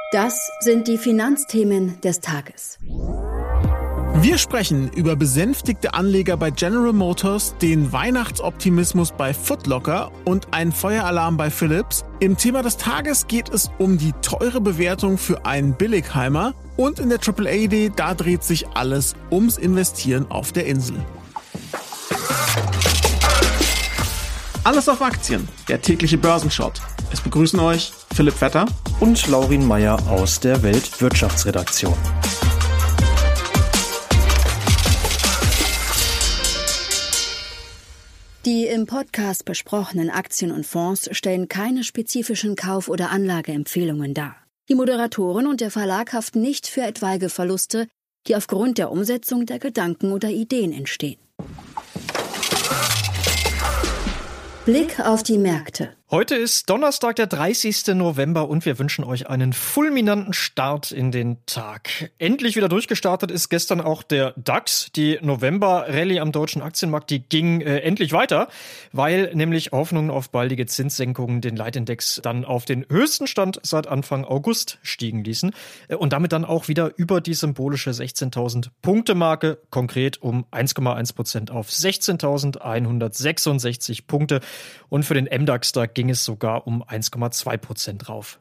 Das sind die Finanzthemen des Tages. Wir sprechen über besänftigte Anleger bei General Motors, den Weihnachtsoptimismus bei Foot Locker und einen Feueralarm bei Philips. Im Thema des Tages geht es um die teure Bewertung für einen Billigheimer. Und in der AAA-Idee, da dreht sich alles ums Investieren auf der Insel. Alles auf Aktien, der tägliche Börsenshot. Es begrüßen euch Philipp Vetter und Laurin Meyer aus der Weltwirtschaftsredaktion. Die im Podcast besprochenen Aktien und Fonds stellen keine spezifischen Kauf- oder Anlageempfehlungen dar. Die Moderatoren und der Verlag haften nicht für etwaige Verluste, die aufgrund der Umsetzung der Gedanken oder Ideen entstehen. Blick auf die Märkte. Heute ist Donnerstag, der 30. November und wir wünschen euch einen fulminanten Start in den Tag. Endlich wieder durchgestartet ist gestern auch der DAX. Die November-Rallye am deutschen Aktienmarkt, die ging endlich weiter, weil nämlich Hoffnungen auf baldige Zinssenkungen den Leitindex dann auf den höchsten Stand seit Anfang August stiegen ließen und damit dann auch wieder über die symbolische 16.000 Punkte-Marke, konkret um 1,1% auf 16.166 Punkte. Und für den MDAX, da ging es sogar um 1,2% rauf.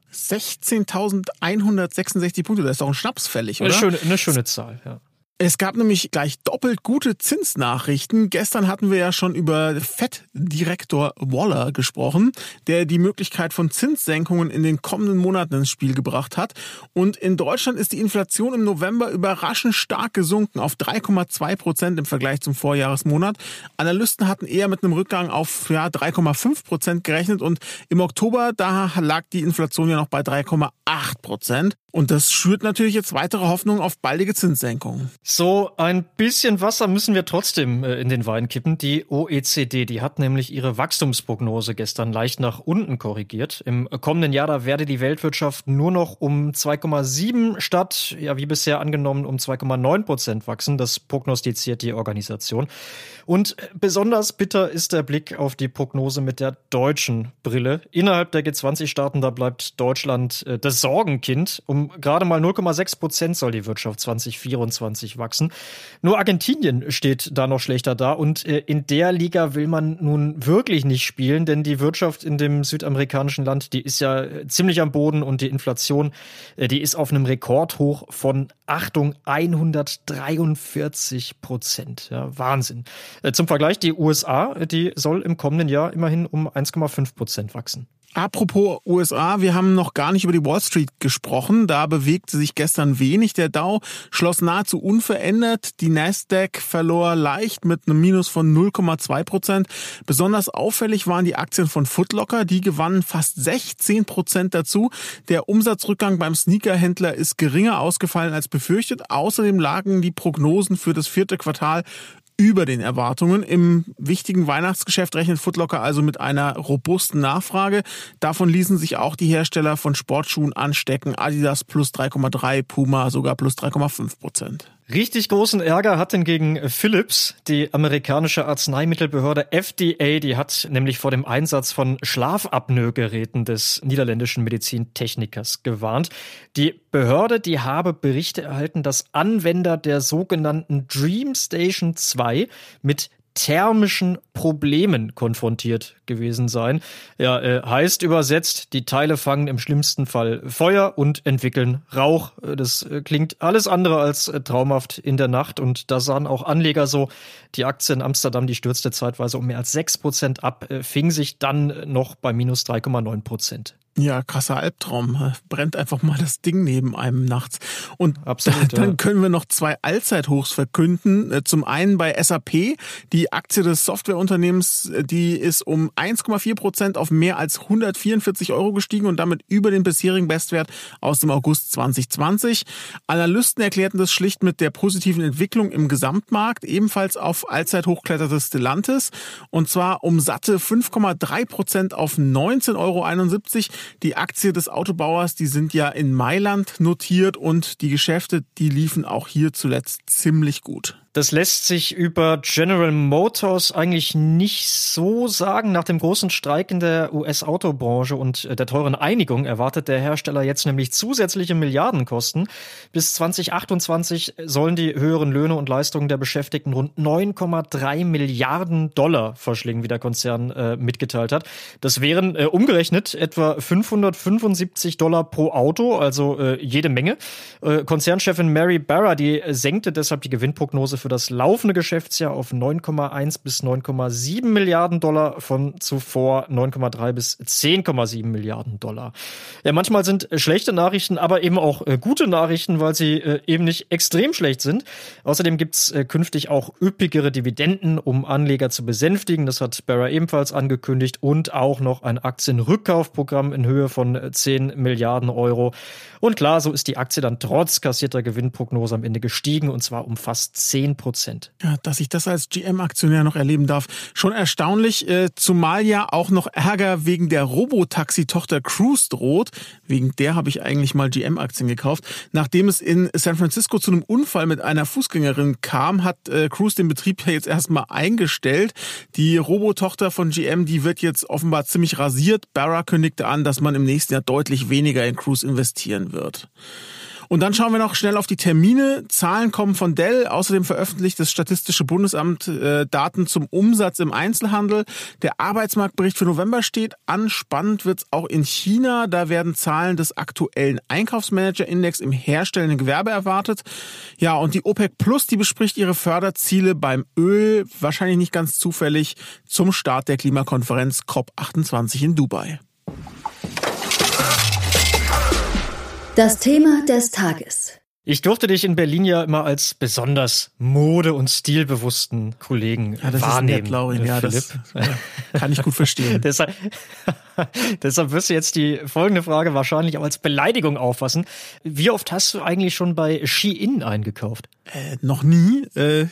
16.166 Punkte, das ist doch ein Schnaps fällig, oder? Eine schöne Zahl, ja. Es gab nämlich gleich doppelt gute Zinsnachrichten. Gestern hatten wir ja schon über Fed-Direktor Waller gesprochen, der die Möglichkeit von Zinssenkungen in den kommenden Monaten ins Spiel gebracht hat. Und in Deutschland ist die Inflation im November überraschend stark gesunken auf 3,2% im Vergleich zum Vorjahresmonat. Analysten hatten eher mit einem Rückgang auf 3,5% gerechnet und im Oktober, da lag die Inflation ja noch bei 3,8%. Und das schürt natürlich jetzt weitere Hoffnung auf baldige Zinssenkungen. So ein bisschen Wasser müssen wir trotzdem in den Wein kippen. Die OECD, die hat nämlich ihre Wachstumsprognose gestern leicht nach unten korrigiert. Im kommenden Jahr, da werde die Weltwirtschaft nur noch um 2,7 statt, ja wie bisher angenommen, um 2,9% wachsen. Das prognostiziert die Organisation. Und besonders bitter ist der Blick auf die Prognose mit der deutschen Brille. Innerhalb der G20-Staaten, da bleibt Deutschland das Sorgenkind. Um gerade mal 0,6% soll die Wirtschaft 2024 wachsen. Nur Argentinien steht da noch schlechter da und in der Liga will man nun wirklich nicht spielen, denn die Wirtschaft in dem südamerikanischen Land, die ist ja ziemlich am Boden und die Inflation, die ist auf einem Rekordhoch von, Achtung, 143%. Ja, Wahnsinn. Zum Vergleich, die USA, die soll im kommenden Jahr immerhin um 1,5% wachsen. Apropos USA, wir haben noch gar nicht über die Wall Street gesprochen. Da bewegte sich gestern wenig. Der Dow schloss nahezu unverändert. Die Nasdaq verlor leicht mit einem Minus von 0,2%. Besonders auffällig waren die Aktien von Foot Locker. Die gewannen fast 16% dazu. Der Umsatzrückgang beim Sneakerhändler ist geringer ausgefallen als befürchtet. Außerdem lagen die Prognosen für das 4. Quartal über den Erwartungen. Im wichtigen Weihnachtsgeschäft rechnet Foot Locker also mit einer robusten Nachfrage. Davon ließen sich auch die Hersteller von Sportschuhen anstecken. Adidas plus 3,3%, Puma sogar plus 3,5%. Richtig großen Ärger hat hingegen Philips. Die amerikanische Arzneimittelbehörde FDA, die hat nämlich vor dem Einsatz von Schlafapnoe-Geräten des niederländischen Medizintechnikers gewarnt. Die Behörde, die habe Berichte erhalten, dass Anwender der sogenannten DreamStation 2 mit thermischen Problemen konfrontiert gewesen sein. Ja, heißt übersetzt, die Teile fangen im schlimmsten Fall Feuer und entwickeln Rauch. Das klingt alles andere als traumhaft in der Nacht und da sahen auch Anleger so. Die Aktie in Amsterdam, die stürzte zeitweise um mehr als 6% ab, fing sich dann noch bei minus 3,9%. Ja, krasser Albtraum. Brennt einfach mal das Ding neben einem nachts. Und absolut, dann können wir noch 2 Allzeithochs verkünden. Zum einen bei SAP. Die Aktie des Softwareunternehmens, die ist um 1,4% auf mehr als 144 € gestiegen und damit über den bisherigen Bestwert aus dem August 2020. Analysten erklärten das schlicht mit der positiven Entwicklung im Gesamtmarkt. Ebenfalls auf Allzeithoch kletterte Stellantis und zwar um satte 5,3% auf 19,71 €. Die Aktie des Autobauers, die sind ja in Mailand notiert und die Geschäfte, die liefen auch hier zuletzt ziemlich gut. Das lässt sich über General Motors eigentlich nicht so sagen. Nach dem großen Streik in der US-Autobranche und der teuren Einigung erwartet der Hersteller jetzt nämlich zusätzliche Milliardenkosten. Bis 2028 sollen die höheren Löhne und Leistungen der Beschäftigten rund 9,3 Milliarden Dollar verschlingen, wie der Konzern mitgeteilt hat. Das wären umgerechnet etwa $575 pro Auto, also jede Menge. Konzernchefin Mary Barra, die senkte deshalb die Gewinnprognose für das laufende Geschäftsjahr auf 9,1 bis 9,7 Milliarden Dollar von zuvor 9,3 bis 10,7 Milliarden Dollar. Ja, manchmal sind schlechte Nachrichten, aber eben auch gute Nachrichten, weil sie eben nicht extrem schlecht sind. Außerdem gibt's künftig auch üppigere Dividenden, um Anleger zu besänftigen. Das hat Barra ebenfalls angekündigt und auch noch ein Aktienrückkaufprogramm in Höhe von 10 Milliarden Euro. Und klar, so ist die Aktie dann trotz kassierter Gewinnprognose am Ende gestiegen, und zwar um fast 10%. Ja, dass ich das als GM-Aktionär noch erleben darf, schon erstaunlich, zumal ja auch noch Ärger wegen der Robotaxi-Tochter Cruise droht. Wegen der habe ich eigentlich mal GM-Aktien gekauft. Nachdem es in San Francisco zu einem Unfall mit einer Fußgängerin kam, hat Cruise den Betrieb ja jetzt erstmal eingestellt. Die Robotochter von GM, die wird jetzt offenbar ziemlich rasiert. Barra kündigte an, dass man im nächsten Jahr deutlich weniger in Cruise investieren wird. Und dann schauen wir noch schnell auf die Termine. Zahlen kommen von Dell. Außerdem veröffentlicht das Statistische Bundesamt Daten zum Umsatz im Einzelhandel. Der Arbeitsmarktbericht für November steht an. Spannend wird's auch in China. Da werden Zahlen des aktuellen Einkaufsmanager-Index im herstellenden Gewerbe erwartet. Ja, und die OPEC Plus, die bespricht ihre Förderziele beim Öl, wahrscheinlich nicht ganz zufällig, zum Start der Klimakonferenz COP28 in Dubai. Das Thema des Tages. Ich durfte dich in Berlin ja immer als besonders mode- und stilbewussten Kollegen das wahrnehmen. Ist nett, Laurin. Ja, Philipp. Das kann ich gut verstehen. Deshalb wirst du jetzt die folgende Frage wahrscheinlich auch als Beleidigung auffassen. Wie oft hast du eigentlich schon bei Shein eingekauft? Noch nie.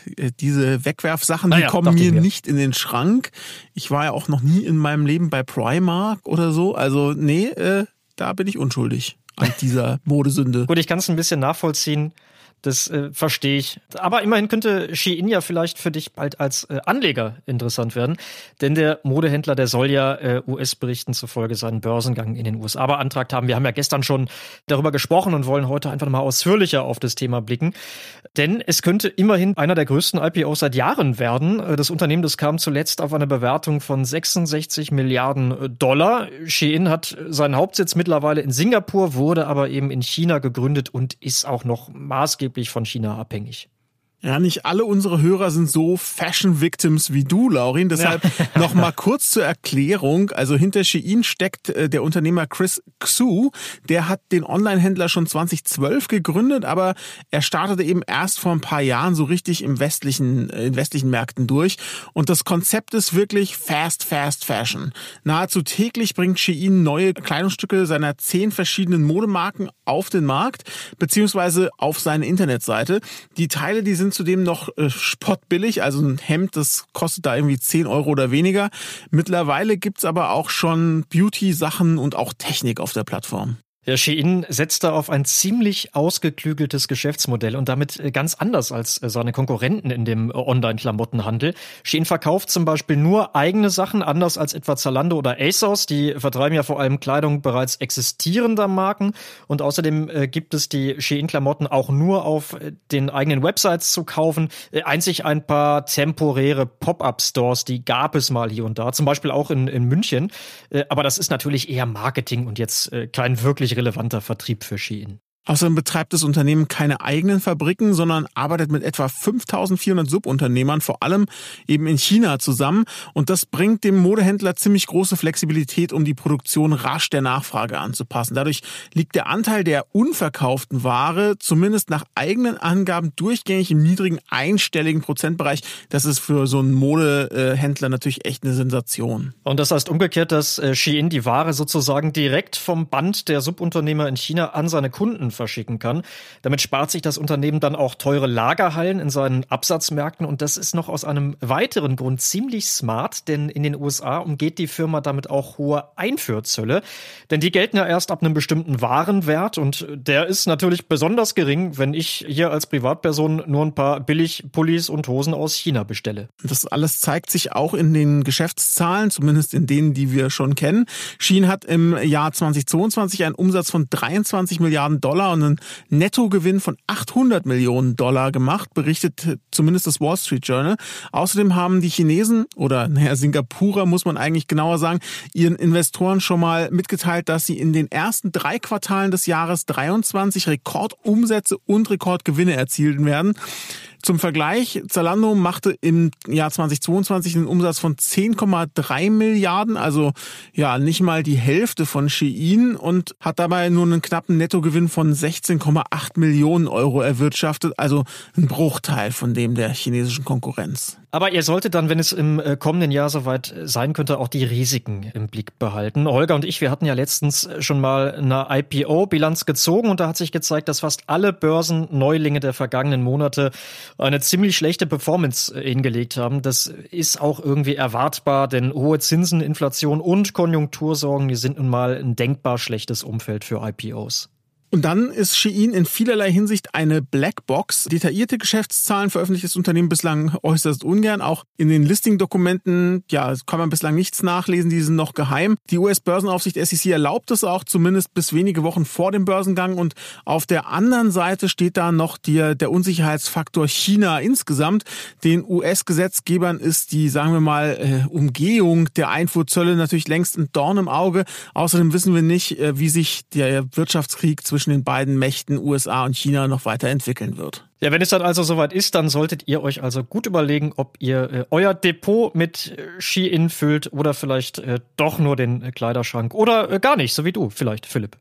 Diese Wegwerfsachen, die kommen mir nicht in den Schrank. Ich war ja auch noch nie in meinem Leben bei Primark oder so. Also nee, da bin ich unschuldig an dieser Modesünde. Gut, ich kann es ein bisschen nachvollziehen. Das verstehe ich. Aber immerhin könnte Shein ja vielleicht für dich bald als Anleger interessant werden. Denn der Modehändler, der soll ja US-Berichten zufolge seinen Börsengang in den USA beantragt haben. Wir haben ja gestern schon darüber gesprochen und wollen heute einfach mal ausführlicher auf das Thema blicken. Denn es könnte immerhin einer der größten IPOs seit Jahren werden. Das Unternehmen, das kam zuletzt auf eine Bewertung von 66 Milliarden Dollar. Shein hat seinen Hauptsitz mittlerweile in Singapur, wurde aber eben in China gegründet und ist auch noch maßgeblich von China abhängig. Ja, nicht alle unsere Hörer sind so Fashion-Victims wie du, Laurin. Deshalb noch mal kurz zur Erklärung. Also hinter Shein steckt der Unternehmer Chris Xu. Der hat den Online-Händler schon 2012 gegründet, aber er startete eben erst vor ein paar Jahren so richtig in westlichen Märkten durch. Und das Konzept ist wirklich Fast Fashion. Nahezu täglich bringt Shein neue Kleidungsstücke seiner 10 verschiedenen Modemarken auf den Markt, beziehungsweise auf seine Internetseite. Die Teile, die sind zudem noch spottbillig, also ein Hemd, das kostet da irgendwie 10 Euro oder weniger. Mittlerweile gibt's aber auch schon Beauty-Sachen und auch Technik auf der Plattform. Ja, Shein setzt da auf ein ziemlich ausgeklügeltes Geschäftsmodell und damit ganz anders als seine Konkurrenten in dem Online-Klamottenhandel. Shein verkauft zum Beispiel nur eigene Sachen, anders als etwa Zalando oder ASOS. Die vertreiben ja vor allem Kleidung bereits existierender Marken. Und außerdem gibt es die Shein-Klamotten auch nur auf den eigenen Websites zu kaufen. Einzig ein paar temporäre Pop-up-Stores, die gab es mal hier und da, zum Beispiel auch in München. Aber das ist natürlich eher Marketing und jetzt kein wirklich relevanter Vertrieb für Shein. Außerdem betreibt das Unternehmen keine eigenen Fabriken, sondern arbeitet mit etwa 5.400 Subunternehmern, vor allem eben in China zusammen. Und das bringt dem Modehändler ziemlich große Flexibilität, um die Produktion rasch der Nachfrage anzupassen. Dadurch liegt der Anteil der unverkauften Ware zumindest nach eigenen Angaben durchgängig im niedrigen einstelligen Prozentbereich. Das ist für so einen Modehändler natürlich echt eine Sensation. Und das heißt umgekehrt, dass Shein die Ware sozusagen direkt vom Band der Subunternehmer in China an seine Kunden verschicken kann. Damit spart sich das Unternehmen dann auch teure Lagerhallen in seinen Absatzmärkten und das ist noch aus einem weiteren Grund ziemlich smart, denn in den USA umgeht die Firma damit auch hohe Einfuhrzölle, denn die gelten ja erst ab einem bestimmten Warenwert und der ist natürlich besonders gering, wenn ich hier als Privatperson nur ein paar Billigpullis und Hosen aus China bestelle. Das alles zeigt sich auch in den Geschäftszahlen, zumindest in denen, die wir schon kennen. Shein hat im Jahr 2022 einen Umsatz von 23 Milliarden Dollar und einen Nettogewinn von 800 Millionen Dollar gemacht, berichtet zumindest das Wall Street Journal. Außerdem haben die Chinesen, oder Singapurer muss man eigentlich genauer sagen, ihren Investoren schon mal mitgeteilt, dass sie in den ersten 3 Quartalen des Jahres 23 Rekordumsätze und Rekordgewinne erzielen werden. Zum Vergleich, Zalando machte im Jahr 2022 einen Umsatz von 10,3 Milliarden, also ja nicht mal die Hälfte von Shein und hat dabei nur einen knappen Nettogewinn von 16,8 Millionen Euro erwirtschaftet, also ein Bruchteil von dem der chinesischen Konkurrenz. Aber ihr solltet dann, wenn es im kommenden Jahr soweit sein könnte, auch die Risiken im Blick behalten. Holger und ich, wir hatten ja letztens schon mal eine IPO-Bilanz gezogen und da hat sich gezeigt, dass fast alle Börsenneulinge der vergangenen Monate eine ziemlich schlechte Performance hingelegt haben. Das ist auch irgendwie erwartbar, denn hohe Zinsen, Inflation und Konjunktursorgen, die sind nun mal ein denkbar schlechtes Umfeld für IPOs. Und dann ist Shein in vielerlei Hinsicht eine Blackbox. Detaillierte Geschäftszahlen veröffentlicht das Unternehmen bislang äußerst ungern. Auch in den Listing-Dokumenten, kann man bislang nichts nachlesen, die sind noch geheim. Die US-Börsenaufsicht SEC erlaubt es auch, zumindest bis wenige Wochen vor dem Börsengang. Und auf der anderen Seite steht da noch der Unsicherheitsfaktor China insgesamt. Den US-Gesetzgebern ist die, sagen wir mal, Umgehung der Einfuhrzölle natürlich längst ein Dorn im Auge. Außerdem wissen wir nicht, wie sich der Wirtschaftskrieg zwischen den beiden Mächten USA und China noch weiterentwickeln wird. Ja, wenn es dann also soweit ist, dann solltet ihr euch also gut überlegen, ob ihr euer Depot mit Shein füllt oder vielleicht doch nur den Kleiderschrank oder gar nicht, so wie du vielleicht, Philipp.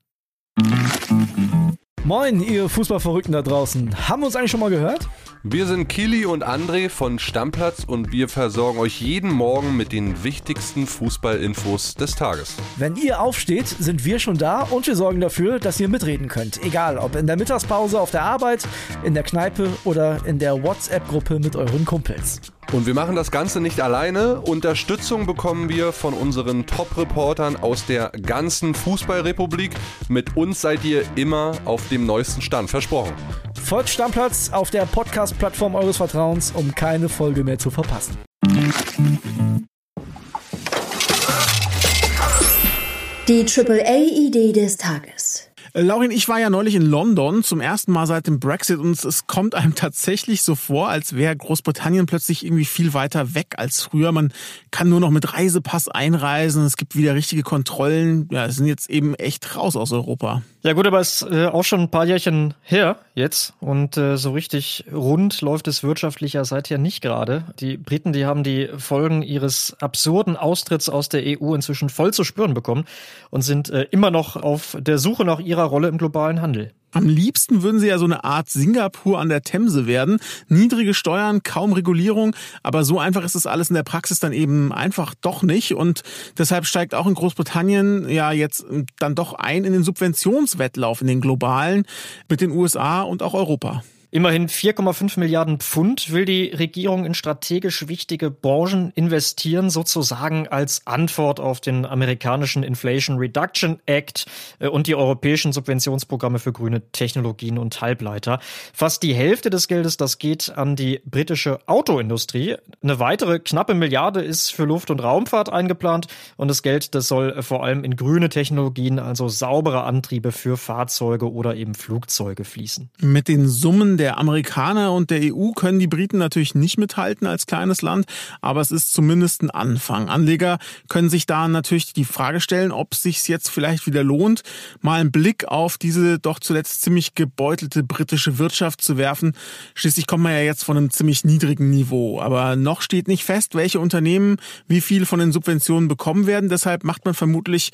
Moin, ihr Fußballverrückten da draußen. Haben wir uns eigentlich schon mal gehört? Wir sind Kili und André von Stammplatz und wir versorgen euch jeden Morgen mit den wichtigsten Fußballinfos des Tages. Wenn ihr aufsteht, sind wir schon da und wir sorgen dafür, dass ihr mitreden könnt. Egal, ob in der Mittagspause auf der Arbeit, in der Kneipe oder in der WhatsApp-Gruppe mit euren Kumpels. Und wir machen das Ganze nicht alleine. Unterstützung bekommen wir von unseren Top-Reportern aus der ganzen Fußballrepublik. Mit uns seid ihr immer auf dem neuesten Stand, versprochen. Folgt Stammplatz auf der Podcast-Plattform eures Vertrauens, um keine Folge mehr zu verpassen. Die AAA-Idee des Tages. Laurin, ich war ja neulich in London zum ersten Mal seit dem Brexit und es kommt einem tatsächlich so vor, als wäre Großbritannien plötzlich irgendwie viel weiter weg als früher. Man kann nur noch mit Reisepass einreisen, es gibt wieder richtige Kontrollen. Ja, es sind jetzt eben echt raus aus Europa. Ja gut, aber es ist auch schon ein paar Jährchen her jetzt und so richtig rund läuft es wirtschaftlich ja seither nicht gerade. Die Briten, die haben die Folgen ihres absurden Austritts aus der EU inzwischen voll zu spüren bekommen und sind immer noch auf der Suche nach ihrer Rolle im globalen Handel. Am liebsten würden sie ja so eine Art Singapur an der Themse werden. Niedrige Steuern, kaum Regulierung, aber so einfach ist das alles in der Praxis dann eben einfach doch nicht. Und deshalb steigt auch in Großbritannien ja jetzt dann doch ein in den Subventionswettlauf, in den globalen, mit den USA und auch Europa. Immerhin 4,5 Milliarden Pfund will die Regierung in strategisch wichtige Branchen investieren, sozusagen als Antwort auf den amerikanischen Inflation Reduction Act und die europäischen Subventionsprogramme für grüne Technologien und Halbleiter. Fast die Hälfte des Geldes, das geht an die britische Autoindustrie. Eine weitere knappe Milliarde ist für Luft- und Raumfahrt eingeplant und das Geld, das soll vor allem in grüne Technologien, also saubere Antriebe für Fahrzeuge oder eben Flugzeuge fließen. Mit den Summen der Amerikaner und der EU können die Briten natürlich nicht mithalten als kleines Land, aber es ist zumindest ein Anfang. Anleger können sich da natürlich die Frage stellen, ob es sich jetzt vielleicht wieder lohnt, mal einen Blick auf diese doch zuletzt ziemlich gebeutelte britische Wirtschaft zu werfen. Schließlich kommt man ja jetzt von einem ziemlich niedrigen Niveau, aber noch steht nicht fest, welche Unternehmen wie viel von den Subventionen bekommen werden. Deshalb macht man vermutlich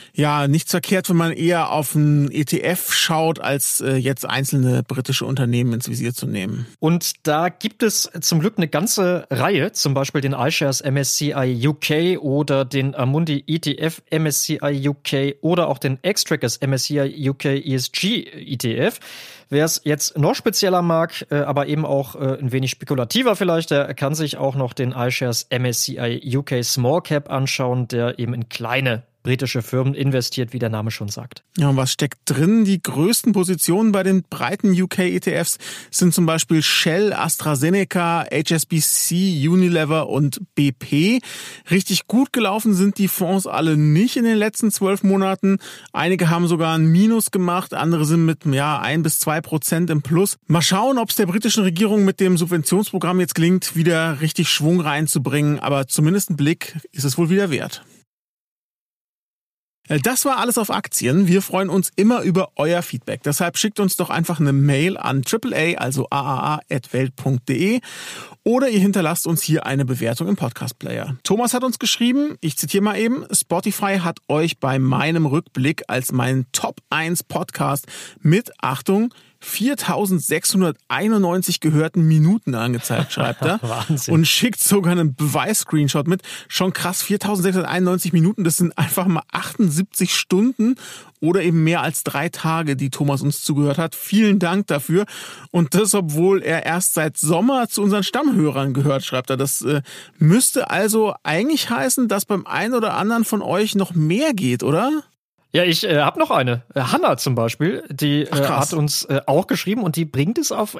nichts verkehrt, wenn man eher auf einen ETF schaut, als jetzt einzelne britische Unternehmen ins Visier zu nehmen. Und da gibt es zum Glück eine ganze Reihe, zum Beispiel den iShares MSCI UK oder den Amundi ETF MSCI UK oder auch den Xtrackers MSCI UK ESG ETF. Wer es jetzt noch spezieller mag, aber eben auch ein wenig spekulativer vielleicht, der kann sich auch noch den iShares MSCI UK Small Cap anschauen, der eben in kleine britische Firmen investiert, wie der Name schon sagt. Ja, und was steckt drin? Die größten Positionen bei den breiten UK-ETFs sind zum Beispiel Shell, AstraZeneca, HSBC, Unilever und BP. Richtig gut gelaufen sind die Fonds alle nicht in den letzten 12 Monaten. Einige haben sogar ein Minus gemacht, andere sind mit 1-2% im Plus. Mal schauen, ob es der britischen Regierung mit dem Subventionsprogramm jetzt gelingt, wieder richtig Schwung reinzubringen. Aber zumindest ein Blick ist es wohl wieder wert. Das war alles auf Aktien. Wir freuen uns immer über euer Feedback. Deshalb schickt uns doch einfach eine Mail an AAA, also aaa@welt.de, oder ihr hinterlasst uns hier eine Bewertung im Podcast-Player. Thomas hat uns geschrieben, ich zitiere mal eben, Spotify hat euch bei meinem Rückblick als meinen Top 1 Podcast mit, Achtung, 4.691 gehörten Minuten angezeigt, schreibt er. Wahnsinn. Und schickt sogar einen Beweis-Screenshot mit. Schon krass, 4.691 Minuten, das sind einfach mal 78 Stunden oder eben mehr als 3 Tage, die Thomas uns zugehört hat. Vielen Dank dafür. Und das, obwohl er erst seit Sommer zu unseren Stammhörern gehört, schreibt er. Das müsste also eigentlich heißen, dass beim einen oder anderen von euch noch mehr geht, oder? Ja, ich habe noch eine. Hanna zum Beispiel, die hat uns auch geschrieben und die bringt es auf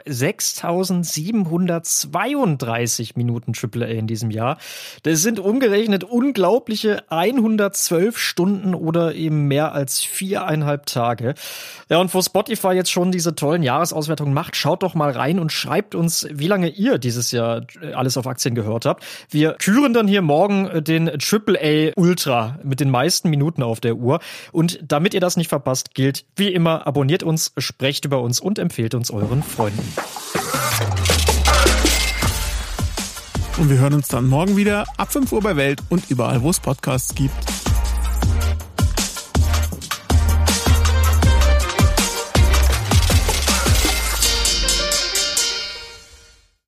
6.732 Minuten AAA in diesem Jahr. Das sind umgerechnet unglaubliche 112 Stunden oder eben mehr als 4,5 Tage. Ja, und wo Spotify jetzt schon diese tollen Jahresauswertungen macht, schaut doch mal rein und schreibt uns, wie lange ihr dieses Jahr alles auf Aktien gehört habt. Wir küren dann hier morgen den AAA Ultra mit den meisten Minuten auf der Uhr. Und damit ihr das nicht verpasst, gilt wie immer, abonniert uns, sprecht über uns und empfehlt uns euren Freunden. Und wir hören uns dann morgen wieder ab 5 Uhr bei Welt und überall, wo es Podcasts gibt.